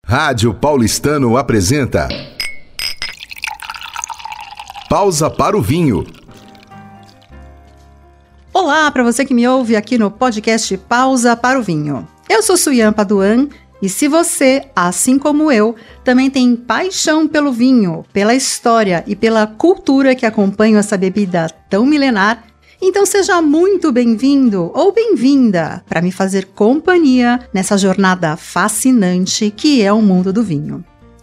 Rádio Paulistano apresenta Pausa para o Vinho. Olá para você que me ouve aqui no podcast Pausa para o Vinho. Eu sou Suyan Paduan e se você, assim como eu, também tem paixão pelo vinho, pela história e pela cultura que acompanham essa bebida tão milenar, então seja muito bem-vindo ou bem-vinda para me fazer companhia nessa jornada fascinante que é o mundo do vinho.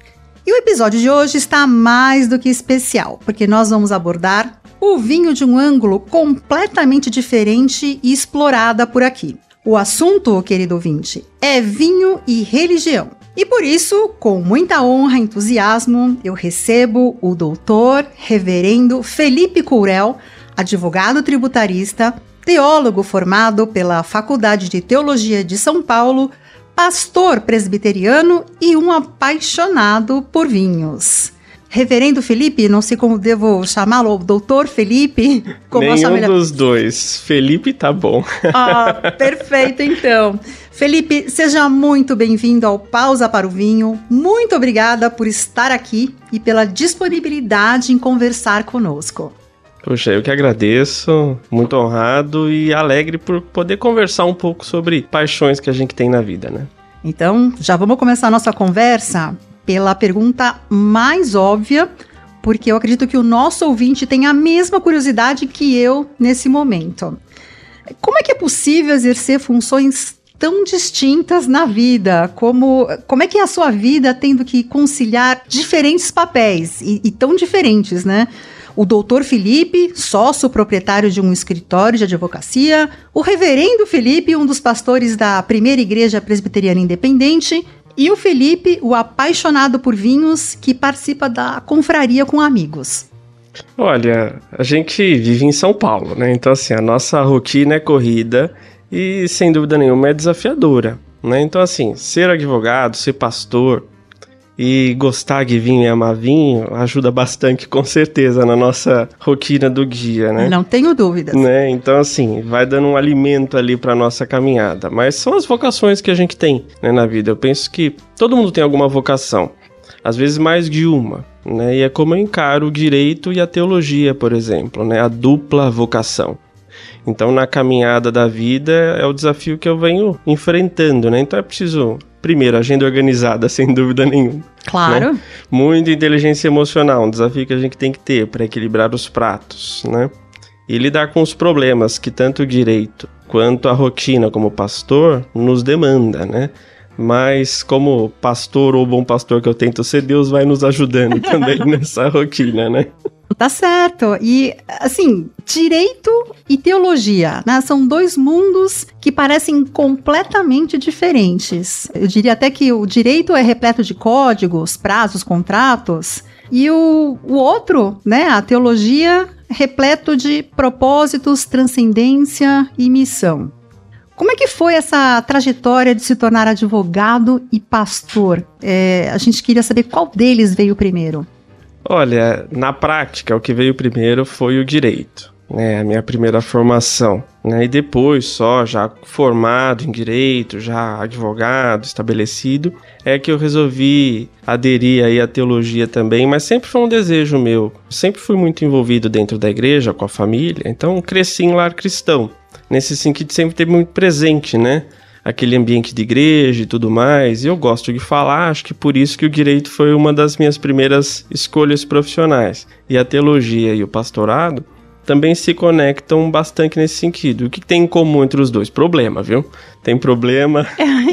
E o episódio de hoje está mais do que especial, porque nós vamos abordar o vinho de um ângulo completamente diferente e explorada por aqui. O assunto, querido ouvinte, é vinho e religião. E por isso, com muita honra e entusiasmo, eu recebo o doutor reverendo Felipe Courel, advogado tributarista, teólogo formado pela Faculdade de Teologia de São Paulo, pastor presbiteriano e um apaixonado por vinhos. Reverendo Felipe, não sei como devo chamá-lo, doutor Felipe? Como nenhum dos dois. Felipe tá bom. Ah, perfeito então. Felipe, seja muito bem-vindo ao Pausa para o Vinho. Muito obrigada por estar aqui e pela disponibilidade em conversar conosco. Poxa, eu que agradeço, muito honrado e alegre por poder conversar um pouco sobre paixões que a gente tem na vida, né? Então, já vamos começar a nossa conversa pela pergunta mais óbvia, porque eu acredito que o nosso ouvinte tem a mesma curiosidade que eu nesse momento. Como é que é possível exercer funções tão distintas na vida? Como é que é a sua vida tendo que conciliar diferentes papéis e tão diferentes, né? O doutor Felipe, sócio proprietário de um escritório de advocacia, o reverendo Felipe, um dos pastores da Primeira Igreja Presbiteriana Independente, e o Felipe, o apaixonado por vinhos, que participa da confraria com amigos. Olha, a gente vive em São Paulo, né? Então, assim, a nossa rotina é corrida e, sem dúvida nenhuma, é desafiadora, né? Então, assim, ser advogado, ser pastor e gostar de vinho e amar vinho ajuda bastante, com certeza, na nossa rotina do dia, né? Não tenho dúvidas. Né? Então, assim, vai dando um alimento ali pra nossa caminhada. Mas são as vocações que a gente tem, né, na vida. Eu penso que todo mundo tem alguma vocação, às vezes mais de uma, né? E é como eu encaro o direito e a teologia, por exemplo, né? A dupla vocação. Então, na caminhada da vida, é o desafio que eu venho enfrentando, né? Então, é preciso, primeiro, agenda organizada, sem dúvida nenhuma. Claro. Né? Muita inteligência emocional, um desafio que a gente tem que ter para equilibrar os pratos, né? E lidar com os problemas que tanto o direito quanto a rotina como pastor nos demanda, né? Mas como pastor ou bom pastor que eu tento ser, Deus vai nos ajudando também nessa rotina, né? Tá certo. E, assim, direito e teologia, né? São dois mundos que parecem completamente diferentes. Eu diria até que o direito é repleto de códigos, prazos, contratos, e o outro, né, a teologia, repleto de propósitos, transcendência e missão. Como é que foi essa trajetória de se tornar advogado e pastor? A gente queria saber qual deles veio primeiro. Olha, na prática, o que veio primeiro foi o direito, né? A minha primeira formação, né? E depois, só já formado em direito, já advogado, estabelecido, é que eu resolvi aderir aí à teologia também, mas sempre foi um desejo meu. Sempre fui muito envolvido dentro da igreja, com a família, então cresci em lar cristão. Nesse sentido, sempre teve muito presente, né? Aquele ambiente de igreja e tudo mais, e eu gosto de falar, acho que por isso que o direito foi uma das minhas primeiras escolhas profissionais. E a teologia e o pastorado também se conectam bastante nesse sentido. O que tem em comum entre os dois? Problema, viu? Tem problema.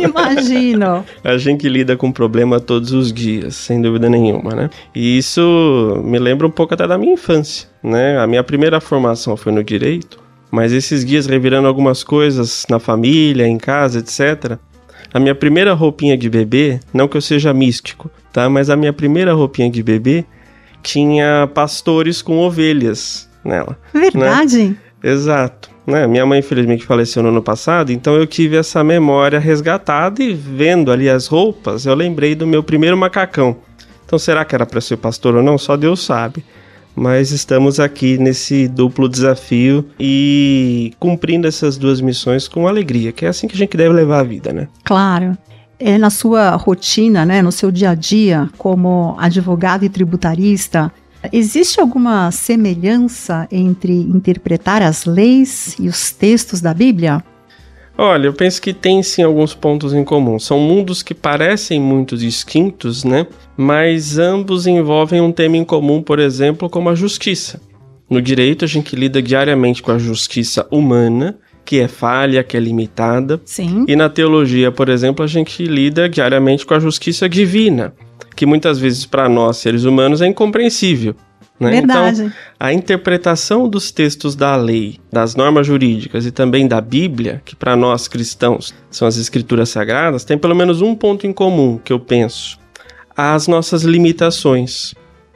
Imagino. A gente lida com problema todos os dias, sem dúvida nenhuma, né? E isso me lembra um pouco até da minha infância, né? A minha primeira formação foi no direito, mas esses dias, revirando algumas coisas na família, em casa, etc., a minha primeira roupinha de bebê, não que eu seja místico, tá? Mas a minha primeira roupinha de bebê tinha pastores com ovelhas nela. Verdade? Né? Exato. Né? Minha mãe, infelizmente, faleceu no ano passado, então eu tive essa memória resgatada e vendo ali as roupas, eu lembrei do meu primeiro macacão. Então, será que era para ser pastor ou não? Só Deus sabe. Mas estamos aqui nesse duplo desafio e cumprindo essas duas missões com alegria, que é assim que a gente deve levar a vida, né? Claro. na sua rotina, né, no seu dia a dia, como advogado e tributarista, existe alguma semelhança entre interpretar as leis e os textos da Bíblia? Olha, eu penso que tem sim alguns pontos em comum. São mundos que parecem muito distintos, né? Mas ambos envolvem um tema em comum, por exemplo, como a justiça. No direito, a gente lida diariamente com a justiça humana, que é falha, que é limitada. Sim. E na teologia, por exemplo, a gente lida diariamente com a justiça divina, que muitas vezes para nós, seres humanos, é incompreensível. Né? Verdade. Então, a interpretação dos textos da lei, das normas jurídicas e também da Bíblia, que para nós cristãos são as escrituras sagradas, tem pelo menos um ponto em comum, que eu penso: as nossas limitações.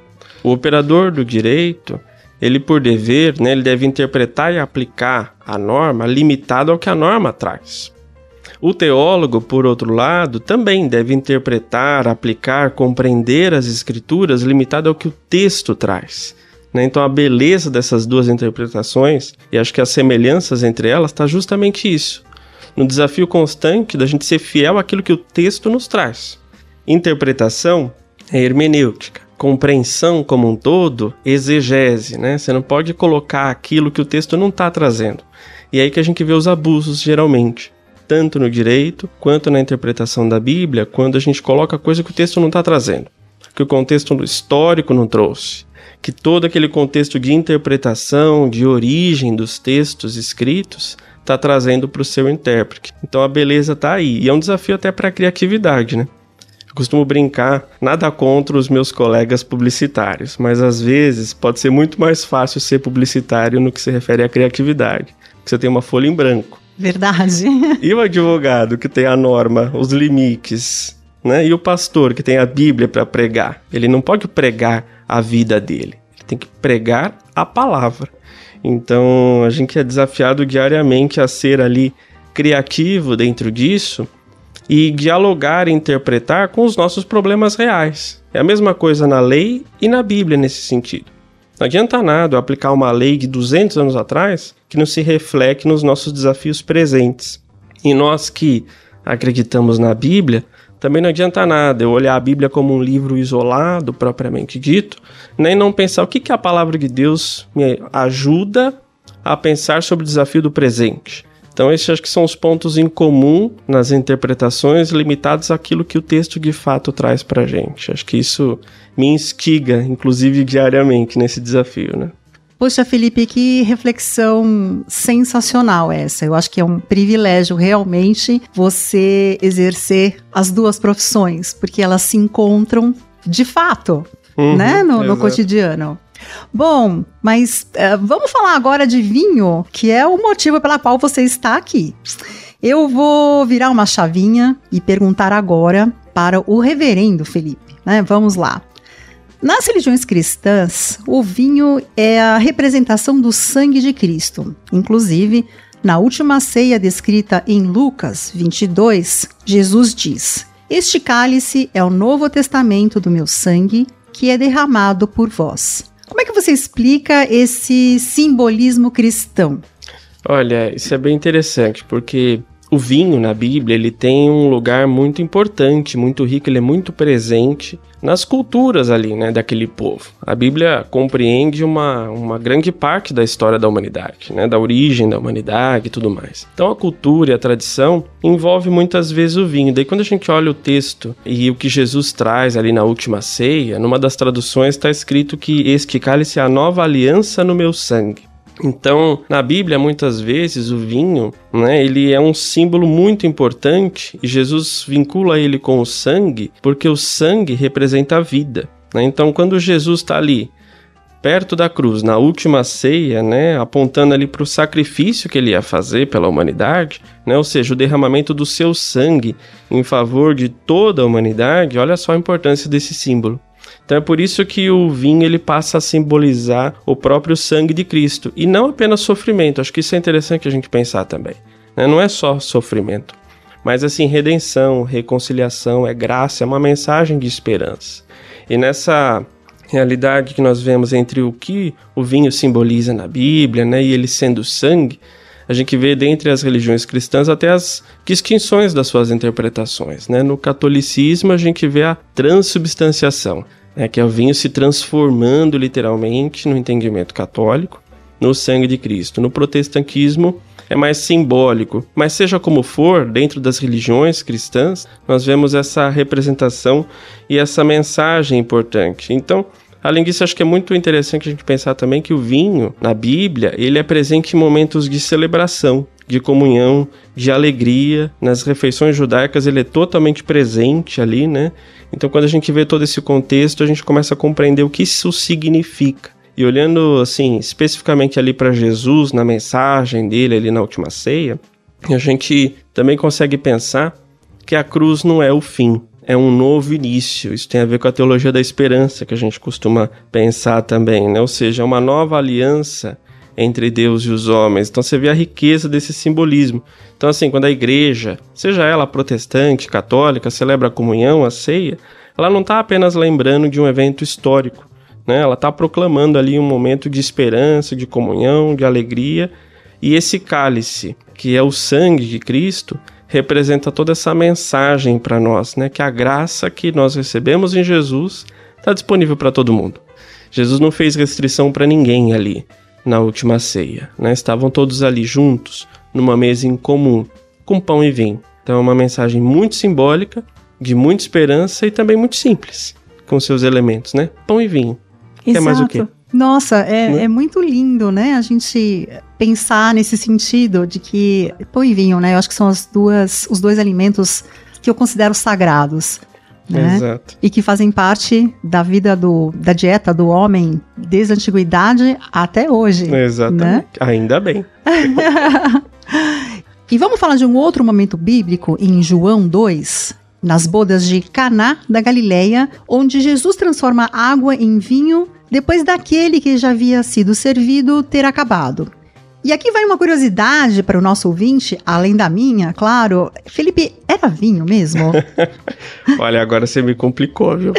O operador do direito, ele por dever, né, ele deve interpretar e aplicar a norma limitado ao que a norma traz. O teólogo, por outro lado, também deve interpretar, aplicar, compreender as escrituras limitado ao que o texto traz. Né? Então a beleza dessas duas interpretações, e acho que as semelhanças entre elas, está justamente isso. No desafio constante da gente ser fiel àquilo que o texto nos traz. Interpretação é hermenêutica. Compreensão como um todo, exegese, né? Você não pode colocar aquilo que o texto não está trazendo. E é aí que a gente vê os abusos, geralmente. Tanto no direito, quanto na interpretação da Bíblia, quando a gente coloca coisa que o texto não está trazendo. Que o contexto histórico não trouxe. Que todo aquele contexto de interpretação, de origem dos textos escritos, está trazendo para o seu intérprete. Então a beleza está aí. E é um desafio até para a criatividade, né? Costumo brincar, nada contra os meus colegas publicitários, mas às vezes pode ser muito mais fácil ser publicitário no que se refere à criatividade, porque você tem uma folha em branco. Verdade. E o advogado que tem a norma, os limites, né? E o pastor que tem a Bíblia para pregar, ele não pode pregar a vida dele, ele tem que pregar a palavra. Então a gente é desafiado diariamente a ser ali criativo dentro disso, e dialogar e interpretar com os nossos problemas reais. É a mesma coisa na lei e na Bíblia nesse sentido. Não adianta nada eu aplicar uma lei de 200 anos atrás que não se reflete nos nossos desafios presentes. E nós que acreditamos na Bíblia, também não adianta nada eu olhar a Bíblia como um livro isolado, propriamente dito, nem não pensar o que a palavra de Deus me ajuda a pensar sobre o desafio do presente. Então esses acho que são os pontos em comum nas interpretações limitados àquilo que o texto de fato traz pra gente. Acho que isso me instiga, inclusive diariamente, nesse desafio, né? Poxa, Felipe, que reflexão sensacional essa. Eu acho que é um privilégio realmente você exercer as duas profissões, porque elas se encontram de fato, né, no cotidiano. Bom, mas vamos falar agora de vinho, que é o motivo pela qual você está aqui. Eu vou virar uma chavinha e perguntar agora para o reverendo Felipe, né? Vamos lá. Nas religiões cristãs, o vinho é a representação do sangue de Cristo. Inclusive, na última ceia descrita em Lucas 22, Jesus diz: "Este cálice é o Novo Testamento do meu sangue, que é derramado por vós." Como é que você explica esse simbolismo cristão? Olha, isso é bem interessante, porque o vinho na Bíblia, ele tem um lugar muito importante, muito rico, ele é muito presente nas culturas ali, né, daquele povo. A Bíblia compreende uma grande parte da história da humanidade, né, da origem da humanidade e tudo mais. Então a cultura e a tradição envolve muitas vezes o vinho. Daí quando a gente olha o texto e o que Jesus traz ali na última ceia, numa das traduções está escrito que este cálice é a nova aliança no meu sangue. Então, na Bíblia, muitas vezes, o vinho, né, ele é um símbolo muito importante e Jesus vincula ele com o sangue, porque o sangue representa a vida, né? Então, quando Jesus está ali, perto da cruz, na última ceia, né, apontando ali para o sacrifício que ele ia fazer pela humanidade, né, ou seja, o derramamento do seu sangue em favor de toda a humanidade, olha só a importância desse símbolo. Então é por isso que o vinho ele passa a simbolizar o próprio sangue de Cristo e não apenas sofrimento. Acho que isso é interessante a gente pensar também, né? Não é só sofrimento, mas assim, redenção, reconciliação, é graça, é uma mensagem de esperança. E nessa realidade que nós vemos entre o que o vinho simboliza na Bíblia, né, e ele sendo sangue, a gente vê dentre as religiões cristãs até as distinções das suas interpretações, né? No catolicismo a gente vê a transubstanciação, que é o vinho se transformando literalmente no entendimento católico, no sangue de Cristo. No protestantismo é mais simbólico, mas seja como for, dentro das religiões cristãs, nós vemos essa representação e essa mensagem importante. Então, além disso, acho que é muito interessante a gente pensar também que o vinho, na Bíblia, ele é presente em momentos de celebração, de comunhão, de alegria. Nas refeições judaicas ele é totalmente presente ali, né? Então, quando a gente vê todo esse contexto, a gente começa a compreender o que isso significa. E olhando, assim, especificamente ali para Jesus, na mensagem dele ali na última ceia, a gente também consegue pensar que a cruz não é o fim. É um novo início. Isso tem a ver com a teologia da esperança que a gente costuma pensar também, né? Ou seja, é uma nova aliança entre Deus e os homens. Então você vê a riqueza desse simbolismo. Então assim, quando a igreja, seja ela protestante, católica, celebra a comunhão, a ceia, ela não está apenas lembrando de um evento histórico, né? Ela está proclamando ali um momento de esperança, de comunhão, de alegria. E esse cálice, que é o sangue de Cristo, representa toda essa mensagem para nós, né? Que a graça que nós recebemos em Jesus está disponível para todo mundo. Jesus não fez restrição para ninguém ali na última ceia, né? Estavam todos ali juntos, numa mesa em comum, com pão e vinho. Então é uma mensagem muito simbólica, de muita esperança e também muito simples, com seus elementos, né? Pão e vinho. Exato. Quer mais o quê? Nossa, é muito lindo, né? A gente pensar nesse sentido de que pão e vinho, né? Eu acho que são os dois alimentos que eu considero sagrados, né? Exato. E que fazem parte da vida da dieta do homem desde a antiguidade até hoje. Exatamente. Né? Ainda bem. E vamos falar de um outro momento bíblico em João 2, nas bodas de Caná da Galileia, onde Jesus transforma água em vinho depois daquele que já havia sido servido ter acabado. E aqui vai uma curiosidade para o nosso ouvinte, além da minha, claro. Felipe, era vinho mesmo? Olha, agora você me complicou, viu?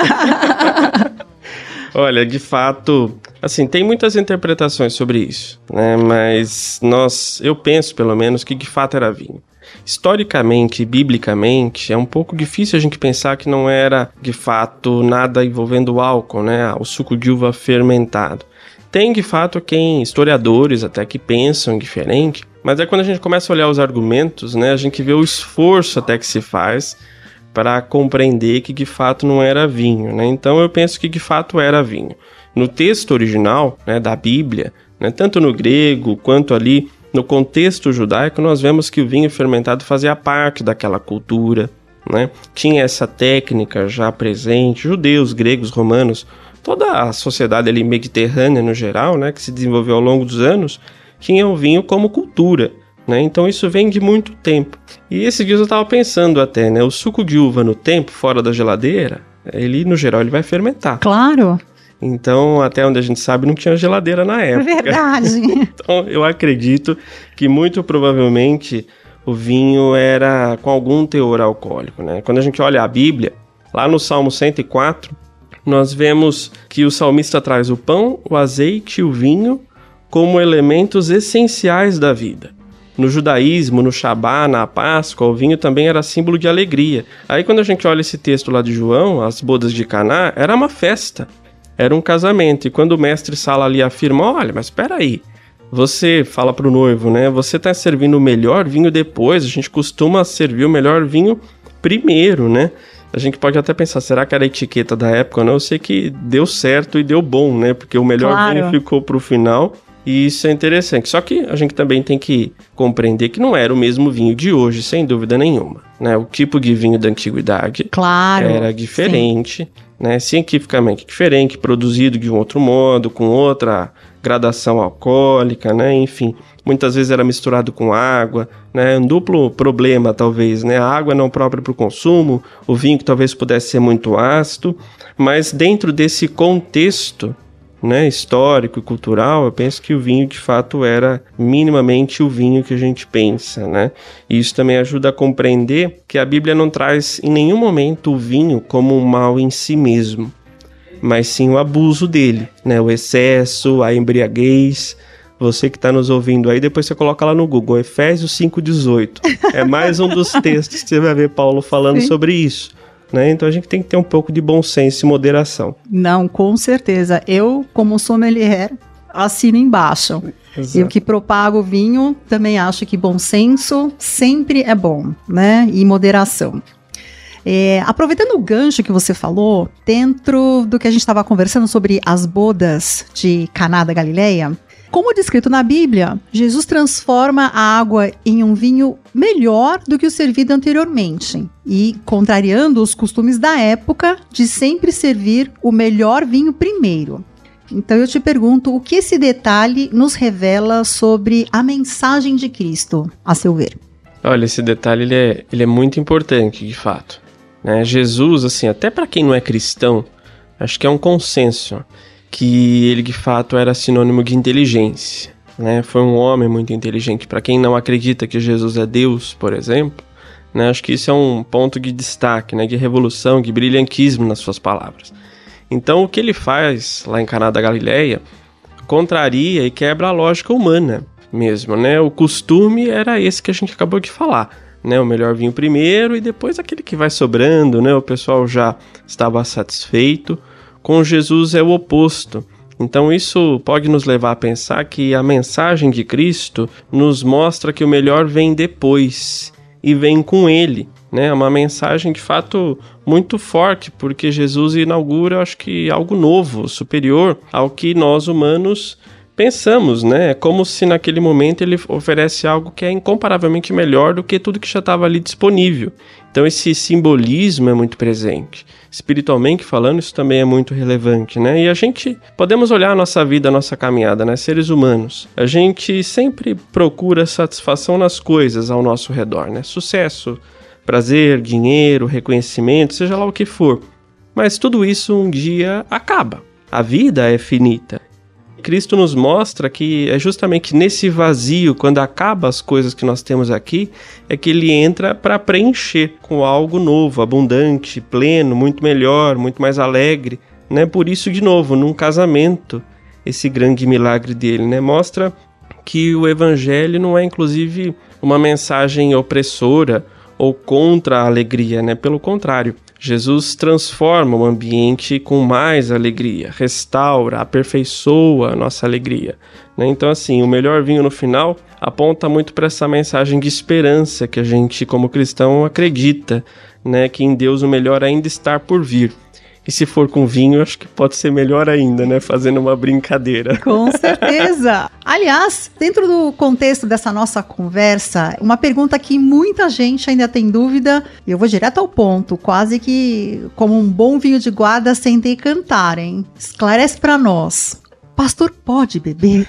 Olha, de fato, assim, tem muitas interpretações sobre isso, né? Mas eu penso, pelo menos, que de fato era vinho. Historicamente, biblicamente, é um pouco difícil a gente pensar que não era, de fato, nada envolvendo álcool, né? O suco de uva fermentado. Tem, de fato, historiadores até que pensam diferente, mas é quando a gente começa a olhar os argumentos, né? A gente vê o esforço até que se faz para compreender que, de fato, não era vinho, né? Então, eu penso que, de fato, era vinho. No texto original, né, da Bíblia, né, tanto no grego quanto ali no contexto judaico, nós vemos que o vinho fermentado fazia parte daquela cultura, né? Tinha essa técnica já presente, judeus, gregos, romanos, toda a sociedade ali mediterrânea no geral, né, que se desenvolveu ao longo dos anos, tinha o vinho como cultura, né? Então isso vem de muito tempo. E esses dias eu estava pensando até, né, o suco de uva no tempo, fora da geladeira, ele no geral ele vai fermentar. Claro. Então, até onde a gente sabe, não tinha geladeira na época. É verdade. Então, eu acredito que muito provavelmente o vinho era com algum teor alcoólico, né? Quando a gente olha a Bíblia, lá no Salmo 104, nós vemos que o salmista traz o pão, o azeite e o vinho como elementos essenciais da vida. No judaísmo, no Shabá, na Páscoa, o vinho também era símbolo de alegria. Aí, quando a gente olha esse texto lá de João, as bodas de Caná, era uma festa. Era um casamento, e quando o mestre Sala ali afirma, olha, mas espera aí, você fala pro noivo, né, você tá servindo o melhor vinho depois, a gente costuma servir o melhor vinho primeiro, né? A gente pode até pensar, será que era a etiqueta da época? Não, eu sei que deu certo e deu bom, né, porque o melhor vinho ficou pro final, e isso é interessante. Só que a gente também tem que compreender que não era o mesmo vinho de hoje, sem dúvida nenhuma, né? O tipo de vinho da antiguidade era diferente, né? Cientificamente diferente, produzido de um outro modo, com outra gradação alcoólica, né? Enfim, muitas vezes era misturado com água, né? Um duplo problema, talvez, né? A água não própria para o consumo, o vinho que talvez pudesse ser muito ácido, mas dentro desse contexto, né, histórico e cultural, eu penso que o vinho de fato era minimamente o vinho que a gente pensa, né? E isso também ajuda a compreender que a Bíblia não traz em nenhum momento o vinho como um mal em si mesmo, mas sim o abuso dele, né? O excesso, a embriaguez. Você que está nos ouvindo aí, depois você coloca lá no Google, Efésios 5,18. É mais um dos textos que você vai ver Paulo falando sobre isso. Né? Então a gente tem que ter um pouco de bom senso e moderação. Não, com certeza. Eu, como sommelier, assino embaixo. Exato. Eu que propago o vinho, também acho que bom senso sempre é bom, né? E moderação. Aproveitando o gancho que você falou, dentro do que a gente estava conversando sobre as bodas de Caná da Galileia, como descrito na Bíblia, Jesus transforma a água em um vinho melhor do que o servido anteriormente e contrariando os costumes da época de sempre servir o melhor vinho primeiro. Então eu te pergunto, o que esse detalhe nos revela sobre a mensagem de Cristo, a seu ver? Olha, esse detalhe ele é muito importante, de fato. Né? Jesus, assim, até para quem não é cristão, acho que é um consenso que ele de fato era sinônimo de inteligência. Né? Foi um homem muito inteligente. Para quem não acredita que Jesus é Deus, por exemplo, né? Acho que isso é um ponto de destaque, né? De revolução, de brilhantismo nas suas palavras. Então o que ele faz lá em Caná da Galileia contraria e quebra a lógica humana mesmo, né? O costume era esse que a gente acabou de falar, né? O melhor vinho primeiro e depois aquele que vai sobrando, né? O pessoal já estava satisfeito. Com Jesus é o oposto. Então isso pode nos levar a pensar que a mensagem de Cristo nos mostra que o melhor vem depois e vem com ele. É uma mensagem de fato muito forte, porque Jesus inaugura, acho que algo novo, superior ao que nós humanos pensamos, né? É como se naquele momento ele oferece algo que é incomparavelmente melhor do que tudo que já estava ali disponível. Então esse simbolismo é muito presente. Espiritualmente falando, isso também é muito relevante, né? E a gente podemos olhar a nossa vida, a nossa caminhada, né? Seres humanos. A gente sempre procura satisfação nas coisas ao nosso redor, né? Sucesso, prazer, dinheiro, reconhecimento, seja lá o que for. Mas tudo isso um dia acaba. A vida é finita. Cristo nos mostra que é justamente nesse vazio, quando acaba as coisas que nós temos aqui, é que ele entra para preencher com algo novo, abundante, pleno, muito melhor, muito mais alegre. Né? Por isso, de novo, num casamento, esse grande milagre dele, né? Mostra que o evangelho não é, inclusive, uma mensagem opressora ou contra a alegria, né? Pelo contrário, Jesus transforma o ambiente com mais alegria, restaura, aperfeiçoa a nossa alegria. Né? Então, assim, o melhor vinho no final aponta muito para essa mensagem de esperança que a gente, como cristão, acredita, né? Que em Deus o melhor ainda está por vir. E se for com vinho, acho que pode ser melhor ainda, né? Fazendo uma brincadeira. Com certeza! Aliás, dentro do contexto dessa nossa conversa, uma pergunta que muita gente ainda tem dúvida, e eu vou direto ao ponto, quase que como um bom vinho de guarda sem decantar, hein? Esclarece pra nós. Pastor pode beber?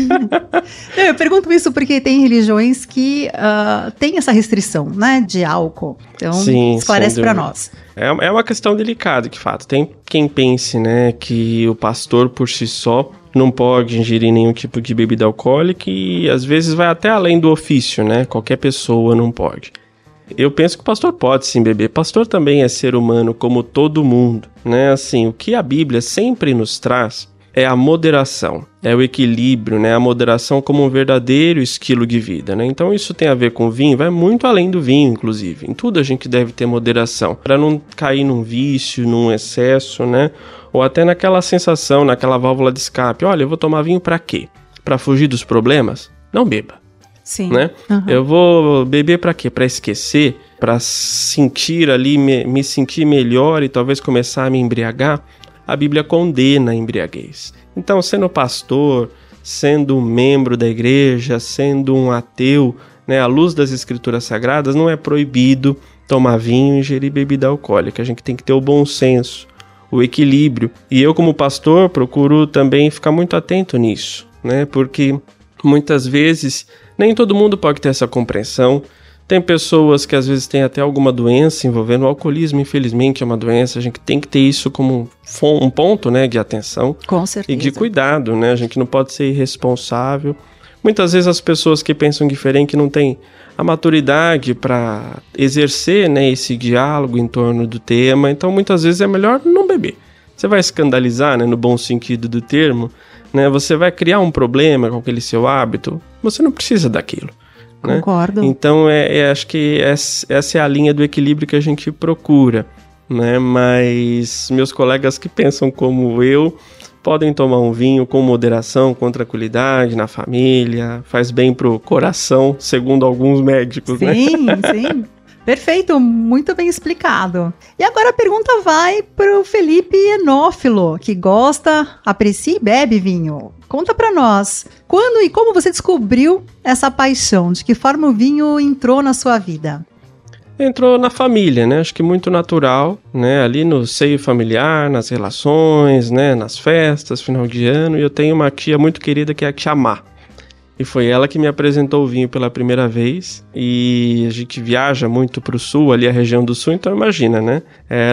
Eu pergunto isso porque tem religiões que tem essa restrição, né, de álcool. Então, sim, esclarece para nós. É uma questão delicada, de fato. Tem quem pense, né, que o pastor por si só não pode ingerir nenhum tipo de bebida alcoólica e às vezes vai até além do ofício, né? Qualquer pessoa não pode. Eu penso que o pastor pode sim beber. Pastor também é ser humano como todo mundo, né? Assim, o que a Bíblia sempre nos traz é a moderação, é o equilíbrio, né? A moderação como um verdadeiro estilo de vida, né? Então isso tem a ver com o vinho, vai muito além do vinho, inclusive. Em tudo a gente deve ter moderação, para não cair num vício, num excesso, né? Ou até naquela sensação, naquela válvula de escape. Olha, eu vou tomar vinho para quê? Para fugir dos problemas? Não beba. Sim. Né? Uhum. Eu vou beber para quê? Para esquecer? Para sentir ali, me sentir melhor e talvez começar a me embriagar? A Bíblia condena a embriaguez. Então, sendo pastor, sendo um membro da igreja, sendo um ateu, né, à luz das escrituras sagradas, não é proibido tomar vinho e ingerir bebida alcoólica. A gente tem que ter o bom senso, o equilíbrio. E eu, como pastor, procuro também ficar muito atento nisso, né, porque muitas vezes nem todo mundo pode ter essa compreensão. Tem pessoas que às vezes têm até alguma doença envolvendo o alcoolismo, infelizmente é uma doença, a gente tem que ter isso como um ponto, né, de atenção. Com certeza. E de cuidado, né, a gente não pode ser irresponsável. Muitas vezes as pessoas que pensam diferente não têm a maturidade para exercer, né, esse diálogo em torno do tema, então muitas vezes é melhor não beber. Você vai escandalizar, né, no bom sentido do termo, né? Você vai criar um problema com aquele seu hábito, você não precisa daquilo. Concordo. Né? Então, acho que essa é a linha do equilíbrio que a gente procura, né? Mas meus colegas que pensam como eu podem tomar um vinho com moderação, com tranquilidade, na família, faz bem pro coração, segundo alguns médicos, né? Sim. Perfeito, muito bem explicado. E agora a pergunta vai pro Felipe Enófilo, que gosta, aprecia e bebe vinho. Conta pra nós, quando e como você descobriu essa paixão? De que forma o vinho entrou na sua vida? Entrou na família, né? Acho que muito natural, né? Ali no seio familiar, nas relações, né? Nas festas, final de ano. E eu tenho uma tia muito querida que é a tia Má. E foi ela que me apresentou o vinho pela primeira vez. E a gente viaja muito pro sul, ali a região do sul, então imagina, né?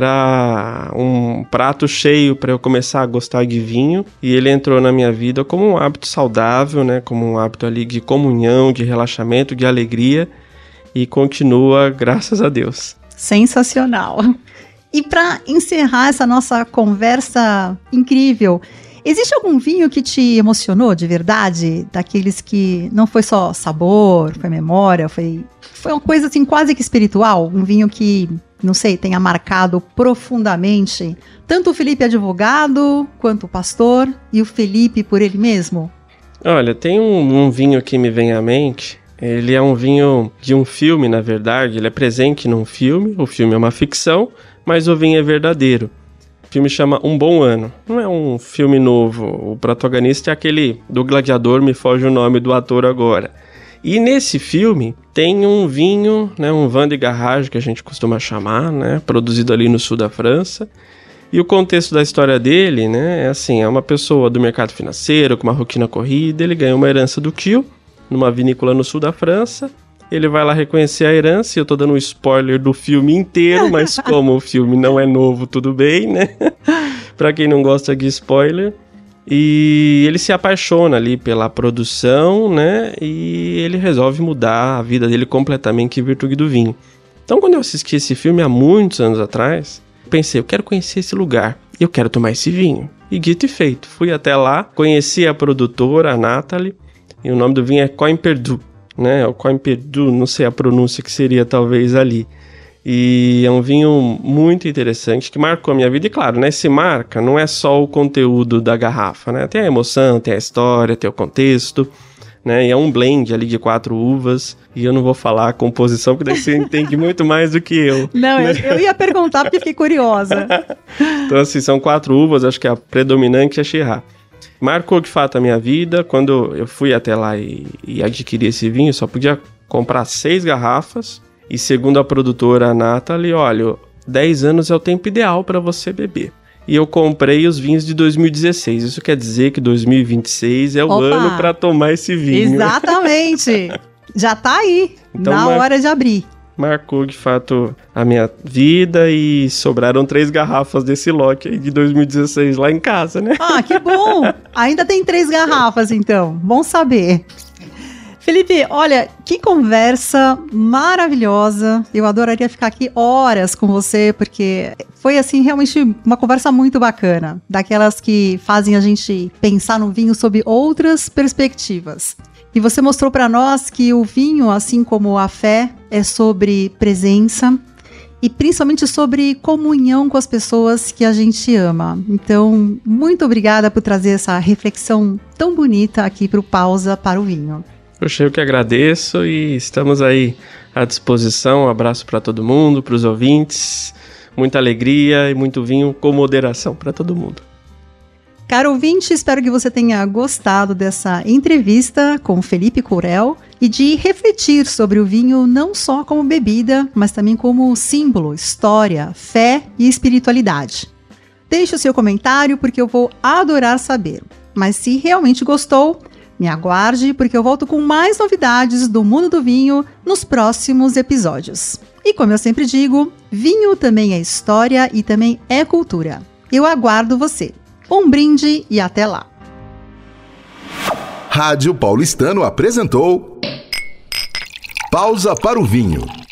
Era um prato cheio para eu começar a gostar de vinho. E ele entrou na minha vida como um hábito saudável, né? Como um hábito ali de comunhão, de relaxamento, de alegria. E continua, graças a Deus. Sensacional. E para encerrar essa nossa conversa incrível, existe algum vinho que te emocionou de verdade? Daqueles que não foi só sabor, foi memória, foi uma coisa assim quase que espiritual? Um vinho que, não sei, tenha marcado profundamente tanto o Felipe advogado, quanto o pastor e o Felipe por ele mesmo? Olha, tem um vinho que me vem à mente. Ele é um vinho de um filme, na verdade. Ele é presente num filme. O filme é uma ficção, mas o vinho é verdadeiro. O filme chama Um Bom Ano. Não é um filme novo. O protagonista é aquele do Gladiador, me foge o nome do ator agora. E nesse filme tem um vinho, né, um vin de garage que a gente costuma chamar, né, produzido ali no sul da França. E o contexto da história dele, né, é assim, é uma pessoa do mercado financeiro com uma rotina corrida. Ele ganha uma herança do tio numa vinícola no sul da França. Ele vai lá reconhecer a herança, e eu tô dando um spoiler do filme inteiro, mas como o filme não é novo, tudo bem, né? Pra quem não gosta de spoiler. E ele se apaixona ali pela produção, né? E ele resolve mudar a vida dele completamente em virtude do vinho. Então, quando eu assisti esse filme há muitos anos atrás, eu pensei, eu quero conhecer esse lugar, eu quero tomar esse vinho. E dito e feito, fui até lá, conheci a produtora, a Nathalie, e o nome do vinho é Coin Perdu, né? O Coin Perdu, não sei a pronúncia que seria talvez ali. E é um vinho muito interessante que marcou a minha vida. E claro, né? Se marca, não é só o conteúdo da garrafa, né? Tem a emoção, tem a história, tem o contexto, né? E é um blend ali de 4 uvas. E eu não vou falar a composição, porque daí você entende muito mais do que eu. Não, né? eu ia perguntar porque fiquei curiosa. Então assim, são 4 uvas, acho que a predominante é Shiraz. Marcou de fato a minha vida. Quando eu fui até lá e adquiri esse vinho, só podia comprar 6 garrafas. E segundo a produtora Nathalie, olha, 10 anos é o tempo ideal para você beber. E eu comprei os vinhos de 2016. Isso quer dizer que 2026 é o ano para tomar esse vinho. Exatamente. Já tá aí, então, na hora de abrir. Marcou de fato a minha vida e sobraram 3 garrafas desse lote aí de 2016 lá em casa, né? Ah, que bom! Ainda tem 3 garrafas, então. Bom saber. Felipe, olha, que conversa maravilhosa. Eu adoraria ficar aqui horas com você, porque foi, assim, realmente uma conversa muito bacana. Daquelas que fazem a gente pensar no vinho sob outras perspectivas. E você mostrou para nós que o vinho, assim como a fé, é sobre presença e principalmente sobre comunhão com as pessoas que a gente ama. Então, muito obrigada por trazer essa reflexão tão bonita aqui para o Pausa para o Vinho. Poxa, eu que agradeço e estamos aí à disposição. Um abraço para todo mundo, para os ouvintes. Muita alegria e muito vinho com moderação para todo mundo. Caro ouvinte, espero que você tenha gostado dessa entrevista com Felipe Courel e de refletir sobre o vinho não só como bebida, mas também como símbolo, história, fé e espiritualidade. Deixe o seu comentário porque eu vou adorar saber. Mas se realmente gostou, me aguarde porque eu volto com mais novidades do mundo do vinho nos próximos episódios. E como eu sempre digo, vinho também é história e também é cultura. Eu aguardo você. Um brinde e até lá. Rádio Paulistano apresentou Pausa para o Vinho.